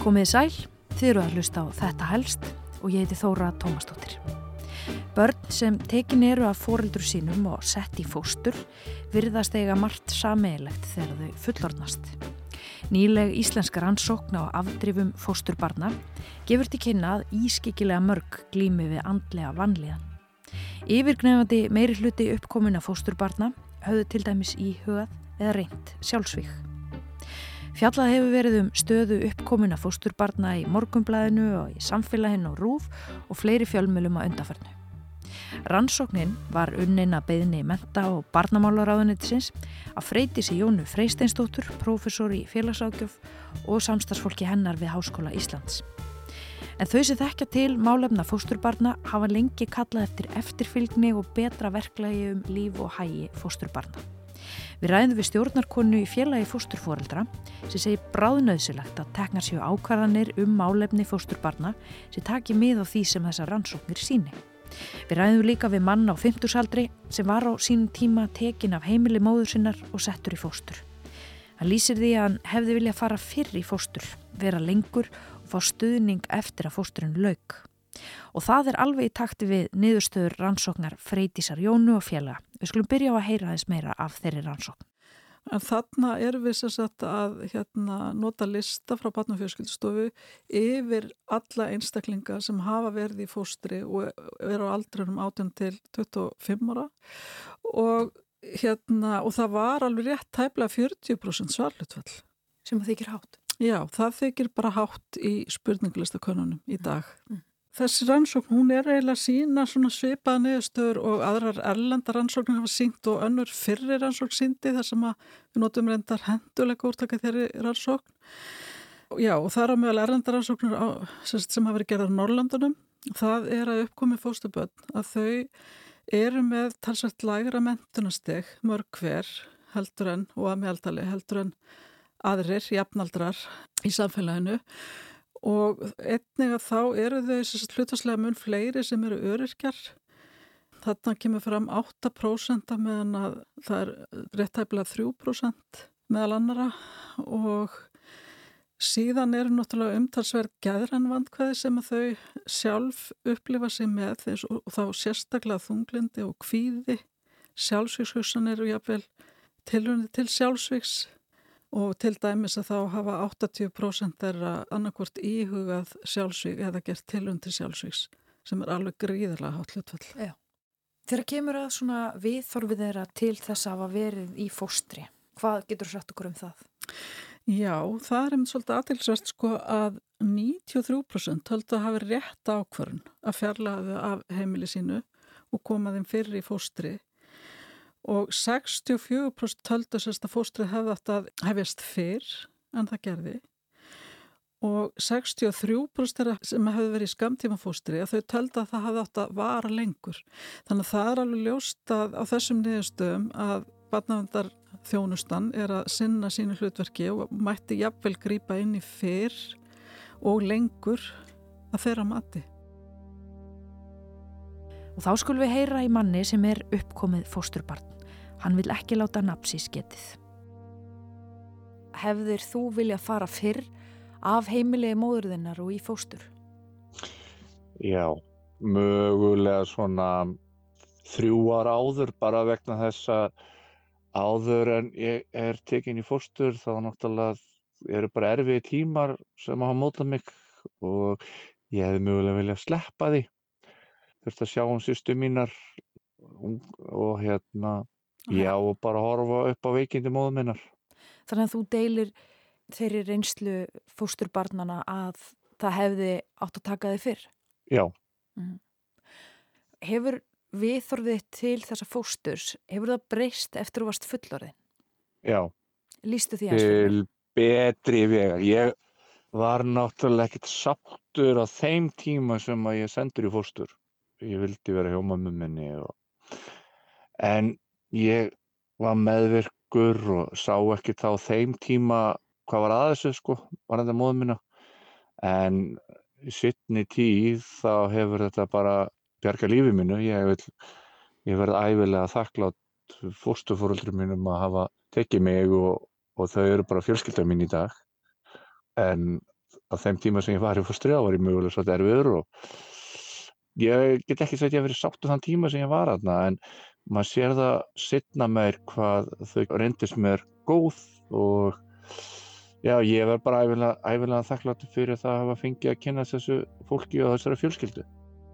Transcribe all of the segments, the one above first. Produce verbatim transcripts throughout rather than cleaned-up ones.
Komiði sæl, þið eru að hlusta á Þetta helst og ég heiti Þóra Tómasdóttir. Börn sem tekin eru af foreldrum sínum og sett í fóstur virðast eiga margt sameiginlegt þegar þau fullorðnast. Nýleg íslenska rannsókn á afdrifum fósturbarna gefur til kynna að ískyggilega mörg glími við andlega vanlíðan. Yfirgnæfandi meiri hluti uppkominna fósturbarna höfðu til dæmis íhugað eða reynt sjálfsvíg. Fjallað hefur verið um stöðu uppkominna fósturbarna í Morgunblaðinu og í Samfélaginu og RÚV og fleiri fjölmiðlum að undanfarnu. Rannsóknin var unnin að beiðni mennta- og barnamálaráðuneytisins af Freydísi Jónu Freysteinsdóttur, prófessor í félagsáðgjöf og samstarfsfólki hennar við Háskóla Íslands. En þau sem þekkja til málefna fósturbarna hafa lengi kallað eftir eftirfylgni og betra verklagi um líf og hagi fósturbarna. Við ræðum við stjórnarkonu í félagi fósturforeldra sem segir bráðnauðsynlegt að teknar séu ákvarðanir um málefni fósturbarna sem taki mið á því sem þessar rannsóknir sýni. Við ræðum líka við mann á fimmtugsaldri sem var á sínum tíma tekin af heimili móður sinnar og settur í fóstur. Hann lýsir því að hann hefði viljað fara fyrr í fóstur, vera lengur og fá stuðning eftir að fósturinn lauk. Og það er alveg í takti við niðurstöður rannsóknar Freydísar Jónu og félaga. Við skulum byrja á að heyra aðeins meira af þeirri rannsókn. En þarna erum við sem sagt að hérna, nota lista frá Barna- og fjölskyldustofu yfir alla einstaklinga sem hafa verið í fóstri og eru á aldrinum átján til tuttugu og fimm ára og, hérna, og það var alveg rétt tæplega fjörutíu prósent svarhlutfall. Sem það þykir hátt? Já, það þykir bara hátt í spurninglistakönnunum í dag. Mm. Þessi rannsókn, hún er eiginlega að sína svona svipaða niðurstöður og aðrar erlendar rannsóknir hafa sýnt og önnur fyrri rannsókn sýndi þar sem að við notum reyndar hendulega úrtaka þeirri rannsókn. Já, og það er á meðal erlendar rannsóknir á, sem, sem hafa verið gerðar á Norrlöndunum. Það er að uppkomi fósturbörn að þau eru með talsvægt lægra menntunarsteg, mörg hver heldur en, og að meðaltali heldur en aðrir, jafnaldrar í samfélaginu. Og einnig að þá eru þau hlutfallslega mun fleiri sem eru öryrkjar. Þarna kemur fram átta prósent meðan að það er rétt tæplega þrjú prósent meðal annara og síðan eru náttúrulega umtalsverð geðræn vandkvæði sem að þau sjálf upplifa sig með og þá sérstaklega þunglindi og kvíði, sjálfsvígshugsanir og jafnvel tilraunir til sjálfsvígs. Og til dæmis að þá hafa áttatíu prósent þeirra annarkvort íhugað sjálfsvíg eða gert tilraun til sjálfsvígs sem er alveg gríðarlega hátt hlutfall. Já. Þegar kemur að svona viðþorfið þeirra til þess að hafa verið í fóstri, hvað getur þú sagt okkur um það? Já, það er einmitt svolítið athyglisvert sko að níutíu og þrjú prósent töldu að hafa rétt ákvörðun að fjarlæga þau af heimili sínu og koma þeim fyrir í fóstri. Og sextíu og fjögur prósent töldu sérst að fóstrið hefði átt að hefjast fyrr en það gerði og sextíu og þrjú prósent sem hefði verið í skammtímafóstri að þau töldu að það hefði átt að vara lengur. Þannig að það er alveg ljóst að á þessum niðurstöðum að barnaverndarþjónustan er að sinna sínu hlutverki og mætti jafnvel grípa inn í fyrr og lengur að þeirra mati. Og þá skulum við heyra í manni sem er uppkomið fósturbarn. Hann vil ekki láta nafn síns getið. Hefðir þú viljað fara fyrr af heimilið móður þinnar og í fóstur? Já, mögulega svona þrjú ára áður bara vegna þess að áður en ég er tekin í fóstur þá náttúrulega eru bara erfiðir tímar sem hafa mótað mig og ég hefði mögulega viljað sleppa því. Þurfti að sjá um systur mínar og hérna, já og bara horfa upp á veikindi móður minnar. Þannig að þú deilir þeirri reynslu fósturbarnana að það hefði átt að taka þig fyrr? Já. Mm. Hefur viðþorfið til þessa fósturs, hefur það breyst eftir þú varst fullorðin? Já. Lýstu því aðeins fyrir mig? Til betri vegar. Ég var náttúrulega ekkert sáttur á þeim tíma sem að ég sendur í fóstur. Ég vildi vera hjá mömmu minni og... en ég var meðvirkur og sá ekki þá þeim tíma hvað var að þessu sko, var þetta móður mína en í seinni tíð þá hefur þetta bara bjargað lífi mínu. Ég vil ég verð ævilega þakklátt fósturforeldrum mínum að hafa tekið mig og, og þau eru bara fjölskylda mín í dag en á þeim tíma sem ég var í fóstri var ég mögulega svolítið erfiður og ég get ekki sagt ég að vera sáttur þann tíma sem ég var þarna en maður sér það seinna meir hvað þau reyndist mér góð og já, ég verð bara ævinlega, ævinlega þakklátur fyrir það að hafa fengið að kynna þessu fólki og þessari fjölskyldu.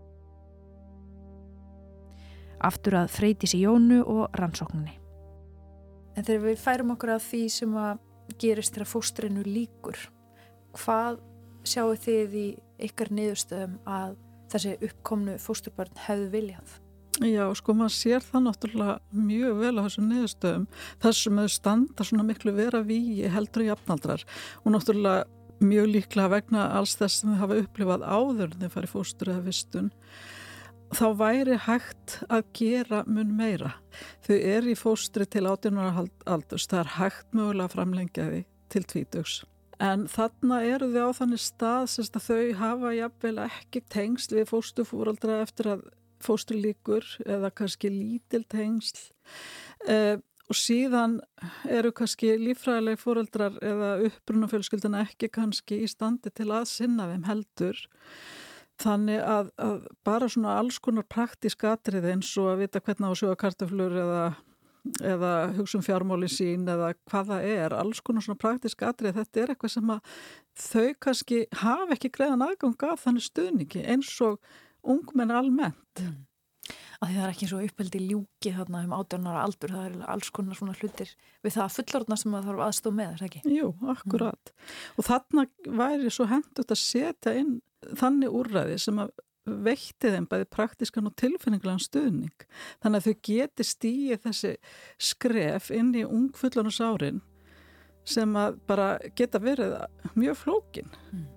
Aftur að Freydísi Jónu og rannsókninni. En þegar við færum okkur að því sem að gerist þegar fóstrinu lýkur, hvað sjáu þið í ykkar niðurstöðum að þessi uppkomnu fósturbörn hefðu viljað? Já, sko, maður sér það náttúrulega mjög vel á þessum niðurstöðum, þessum þau standa svona miklu vera vígi heldur í jafnaldrar og náttúrulega mjög líklega vegna alls þess sem þau hafa upplifað áður en þau farið fóstur eða vistun. Þá væri hægt að gera mun meira. Þau eru í fóstri til átján ára aldurs, það er hægt mögulega að framlengja því til tvítugs. En þarna eru þau á þannig stað sem að þau hafa jafnvel ekki tengsl við fósturforeldra eftir að fóstur líkur eða kannski lítil tengsl eh, og síðan eru kannski líffræðilegi foreldrar eða upprunafjölskylduna ekki kannski í standi til að sinna þeim heldur. Þannig að, að bara svona alls konar praktísk atriði eins og að vita hvernig á að sjóða kartöflur eða, eða hugsa um fjármáli sín eða hvað það er, alls konar svona praktísk atriði, þetta er eitthvað sem að þau kannski hafa ekki greiðan aðgang af þannig stuðningi eins og ungmenn almennt. Mm. Að því það er ekki svo uppeldi ljúki þarna um átján ára aldur, það er alls konar svona hlutir við það fullorðna sem það þarf aðstoð með, er það ekki? Jú, akkurat. Mm. Og þarna væri svo hentugt að setja inn þannig úrræði sem að veitti þeim bæði praktískan og tilfinninglegan stuðning. Þannig að þau geti stíið þessi skref inn í ungfullorðnsárin sem að bara geta verið mjög flókin. Mm.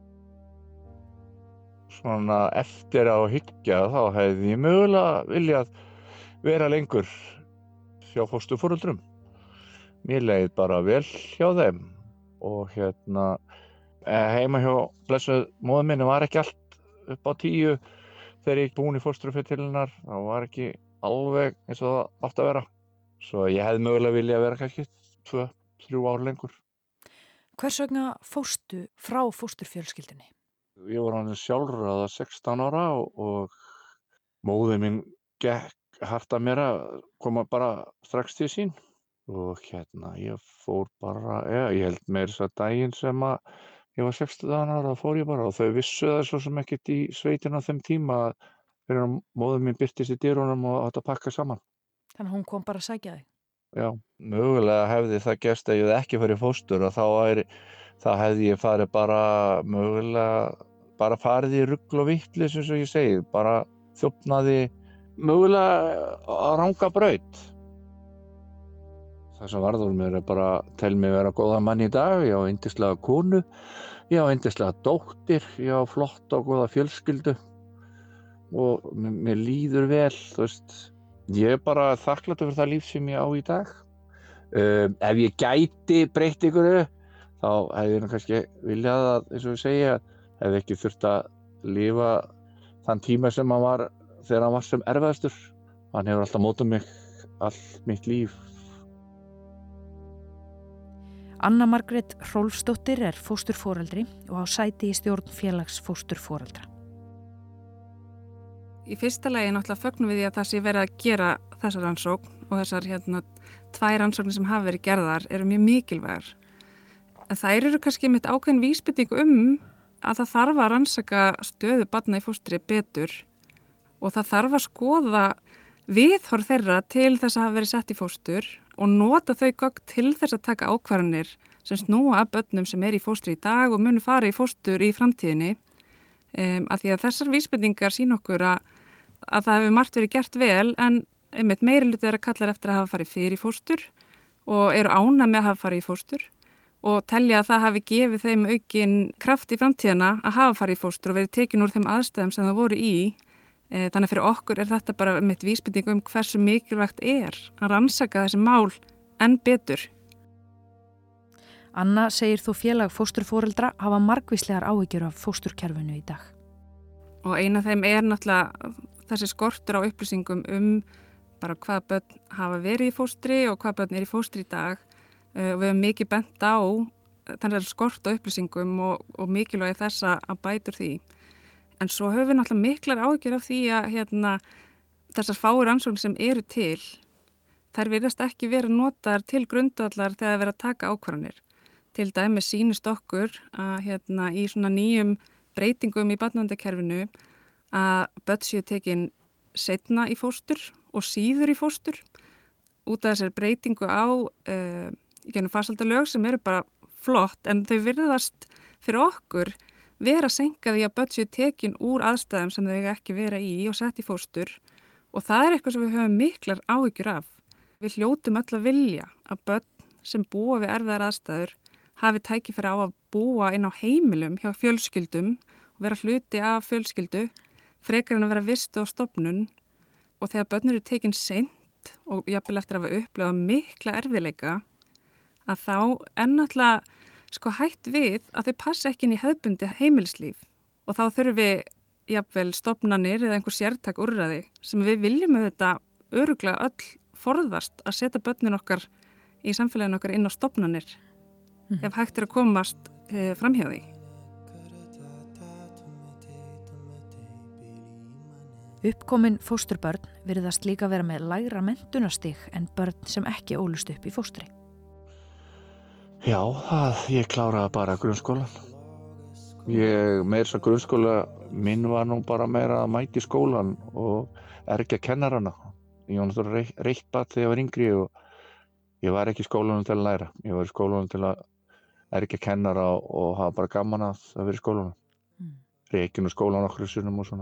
Svona eftir á hyggja þá hefði ég mögulega viljað vera lengur hjá fósturforeldrum. Mér leið bara vel hjá þeim og hérna heima hjá blessuð móður minni var ekki allt upp á tíu þegar ég búin í fósturfjöldi til hennar. Það var ekki alveg eins og það átti að vera. Svo ég hefði mögulega viljað vera kannski tvö, þrjú ár lengur. Hvers vegna fóstu frá fósturfjölskyldunni? Ég var hann sjálfráða sextán ára og, og móðir mín gekk hart að mér að koma bara strax til sín og hérna ég fór bara, ja, ég held meira þess að daginn sem að ég var sextán ára og fór ég bara og þau vissu það svo sem ekkert í sveitina á þeim tíma fyrir að móðir mín birtist í dyrunum og átt að pakka saman. Þannig að hún kom bara að sækja þig? Já, mögulega hefði það gerst að ég hefði ekki farið í fóstur og þá væri þá hefði ég farið bara mögulega bara farið í rugl og vitleys eins og ég segi, bara þjófnaði mögulega að ranga braut. Það sem varð úr mér er bara tel mig vera góða mann í dag, ég á yndislega konu, ég á yndislega dóttir, ég á flott og góða fjölskyldu og mér líður vel, þú veist, ég er bara þakklátur fyrir það líf sem ég á í dag. Um, ef ég gæti breytt ykkur þá hefði ég kannski viljað að, eins og ég segja, hefði ekki þurft að lifa þann tíma sem hann var þegar hann var sem erfiðastur. Hann hefur alltaf mótað mig allt mitt líf. Anna Margrét Hrólfsdóttir er fósturforeldri og á sæti í stjórn félags fósturforeldra. Í fyrsta lagi náttúrulega fögnum við því að það sé verið að gera þessar rannsókn og þessar hérna tvær rannsóknir sem hafa verið gerðar eru mjög mikilvægar. En þær eru kannski mitt ákveðin vísbending um að það þarf að rannsaka stöðu barna í fóstri betur og það þarf að skoða viðhorf þeirra til þess að hafa verið sett í fóstur og nota þau gögn til þess að taka ákvarðanir sem snúa að börnum sem er í fóstri í dag og munu fara í fóstur í framtíðinni. Um, að því að þessar vísbendingar sýna okkur að, að það hefur margt verið gert vel en einmitt meiri hluti er að kalla eftir að hafa farið fyrir fóstur og eru ánægð með að hafa farið í fóstur og telja að það hafi gefið þeim aukin kraft í framtíðina að hafa farið í fóstur og verið tekin úr þeim aðstæðum sem það voru í. E, þannig fyrir okkur er þetta bara einmitt vísbending um hversu mikilvægt er að rannsaka þessi mál enn betur. Anna segir þó félag fósturforeldra hafa margvíslegar áhyggjur af fósturkerfinu í dag. Og eina af þeim er náttúrulega þessi skortur á upplýsingum um bara hvað börn hafa verið í fóstri og hvað börn er í fóstri í dag. Uh, við hefum mikið bent á þannig að skort á upplýsingum og, og mikilvægi þess að bætur því. En svo höfum við náttúrulega miklar áhyggjur af því að hérna, þessar fáir rannsóknir sem eru til, þær virðast ekki vera notaðar til grundvallar þegar vera að taka ákvarðanir. Til dæmis sýnist okkur að hérna, í svona nýjum breytingum í barnaverndarkerfinu að börn séu tekin seinna í fóstur og síður í fóstur út af þessari breytingu á uh, í gennum farsældarlög sem eru bara flott en þau virðast fyrir okkur vera senkað í að börn séu tekin úr aðstæðum sem þau ekki vera í og sett í fóstur og það er eitthvað sem við höfum miklar áhyggjur af. Við hljótum öll að vilja að börn sem búa við erfiðar aðstæður hafi tækifæri á að búa inn á heimilum hjá fjölskyldum og vera hluti af fjölskyldu, frekar en að vera vistu á stofnun og þegar börn eru tekin seint og jafnvel eftir að hafa upplifað mikla erfiðleika að þá er náttúrulega sko hætt við að þau passa ekki inn í hefðbundi heimilislíf og þá þurfum við jafnvel stofnanir eða einhver sértæk úrræði sem við viljum auðvitað örugglega öll forðast að setja börnin okkar í samfélaginu okkar inn á stofnanir. Mm. Ef hægt er að komast e, framhjá því. Uppkomin fósturbörn virðast líka vera með lægra menntunarstig en börn sem ekki ólust upp í fóstri. Já, það, ég kláraði bara grunnskólan. Ég meira svo grunnskóla, minn var nú bara meira að mæti skólan og ergja kennarana. Ég var náttúrulega reitt barn þegar ég var yngri og ég var ekki í skólanum til að læra. Ég var í skólanum til að ergja kennara og hafa bara gaman að að vera í skólanum. Mm. Rekin og skólan okkur sinnum og svona.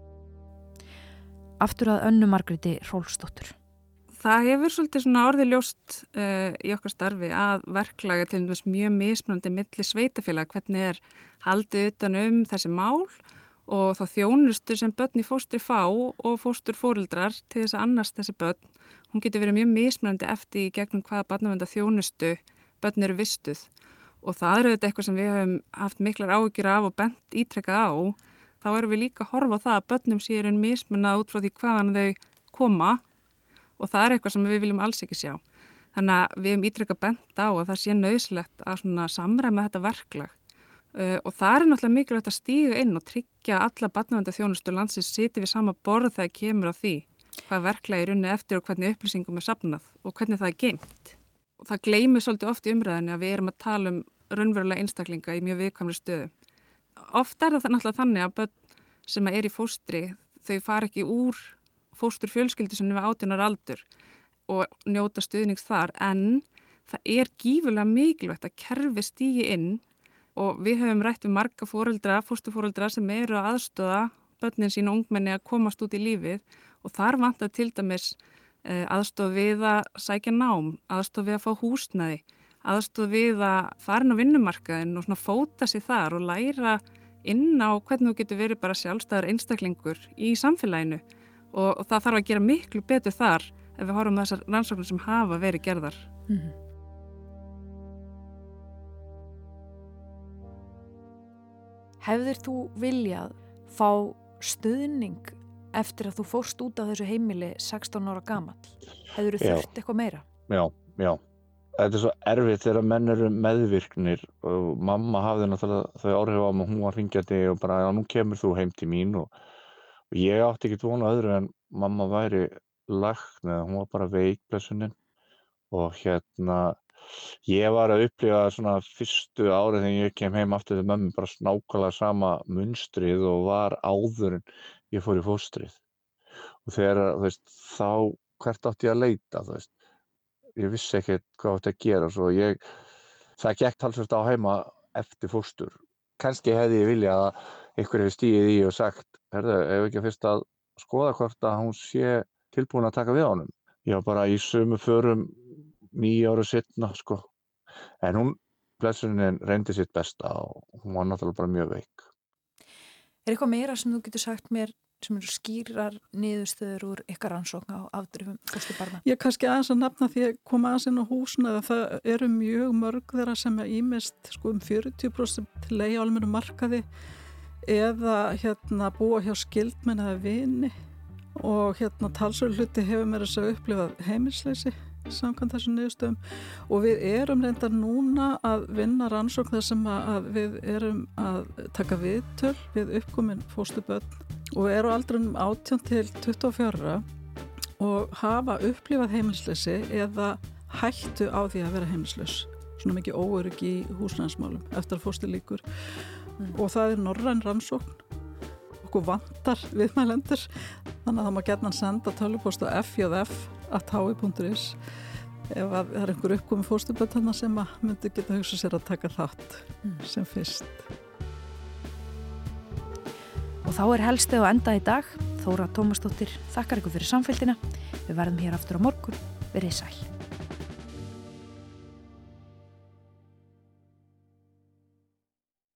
Aftur að Önnu Margréti Hrólfsdóttur. Það hefur svolítið svona orðið ljóst uh, í okkar starfi að verklagi til dæmis mjög mismunandi milli sveitafélag hvernig er haldið utan um þessi mál og þá þjónustu sem börn í fóstri fá og fósturforeldrar til þess að annast þessi börn. Hún getur verið mjög mismunandi eftir í gegnum hvaða barnaverndar þjónustu börn eru vistuð og það er auðvitað eitthvað sem við höfum haft miklar áhyggjur af og bent ítrekkað á. Þá erum við líka að horfa á það að börnum séu einn mismunað út frá því hvaðan þau koma og það er eitthvað sem við viljum alls ekki sjá. Þannig að við höfum ítrekkað bent á að það sé nauðsynlegt að svona samræma þetta verklag uh, og það er náttúrulega mikilvægt að stíga inn og tryggja að alla barnaverndar þjónustu landsins sitji við sama borð þegar kemur á því hvað verklagi er unnið eftir og hvernig upplýsingum er safnað og hvernig það er geymt. Og það gleymir svolítið oft í umræðinni að við erum að tala um raunverulega einstaklinga í mjög viðkvæmri stöðu. Oft er það náttúrulega þannig að börn sem er í fóstri, þau fara ekki úr fósturfjölskyldu sem er við átján ára aldur og njóta stuðnings þar, en það er gífurlega mikilvægt að kerfi stígi inn og við höfum rætt við marga foreldra, fósturforeldra sem eru að aðstoða börnin sín og ungmenni að komast út í lífið og þar vantar til dæmis eh, aðstoð við að sækja nám, aðstoð við að fá húsnæði, aðstoð við að fara inn á vinnumarkaðinn og svona fóta sig þar og læra inn á hvernig þú getur verið bara sjálfstæður einstaklingur í samfélaginu og, og það þarf að gera miklu betur þar ef við horfum þessar rannsóknir sem hafa verið gerðar. Mm-hmm. Hefðir þú viljað fá stuðning eftir að þú fórst út af þessu heimili sextán ára gamall? Hefur þú þurft eitthvað meira? Já, já. Þetta er svo erfitt þegar menn eru meðvirknir og mamma hafði náttúrulega þau áhrif á mig, hún var hringjandi og bara, já, nú kemur þú heim til mín og, og ég átti ekki von á öðru en mamma væri læknir, hún var bara veik, blessunin og hérna, ég var að upplifa svona fyrstu árið þegar ég kem heim aftur til mömmu bara nákvæmlega sama munstrið og var áður en ég fór í fóstrið og þegar, þú veist, þá hvert átti ég að leita, þú veist. Ég vissi ekki hvað átti að gera svo ég, það gekk talsvert á heima eftir fóstur. Kannski hefði ég viljað að einhver hefði stigið í og sagt, herðu, ef ekki fyrst að skoða hvort að hún sé tilbúin að taka við honum. Ég var bara í sömu förum níu ára seinna, sko. En hún, blessunin, reyndi sitt besta og hún var náttúrulega bara mjög veik. Er eitthvað meira sem þú getur sagt mér sem eru skýrar niðurstöður úr ykkar rannsókn á afdrifum fósturbarna? Ég kannski aðeins að nefna því að koma aðeins inn á húsna að það eru mjög mörg þeirra sem er ímest sko um fjörutíu prósent leigja á almennu markaði eða hérna búa hjá skyldmenn eða vini og hérna talsverður hluti hefur mér þess að upplifa heimilsleysi samkvæmt þessum niðurstöðum og við erum reyndar núna að vinna rannsókn þar sem að við erum að taka viðtöl við uppkomin fósturbörn og eru á aldrinum átján til tuttugu og fjögurra og hafa upplifað heimilisleysi eða hættu á því að vera heimilislaus. Svona mikið óöryggi í húsnæðismálum eftir að fóstur lýkur mm. og það er norræn rannsókn. Okkur vantar viðmælendur þannig að það má gjarnan senda tölvupóst á f j f at h i punktur is ef að það er einhver uppkomin fósturbörn þarna sem að myndi geta hugsað sér að taka þátt mm. sem fyrst. Og þá er helstið á enda í dag. Þóra Tómasdóttir þakkar ykkur fyrir samfylgdina. Við verðum hér aftur á morgun. Verið sæl.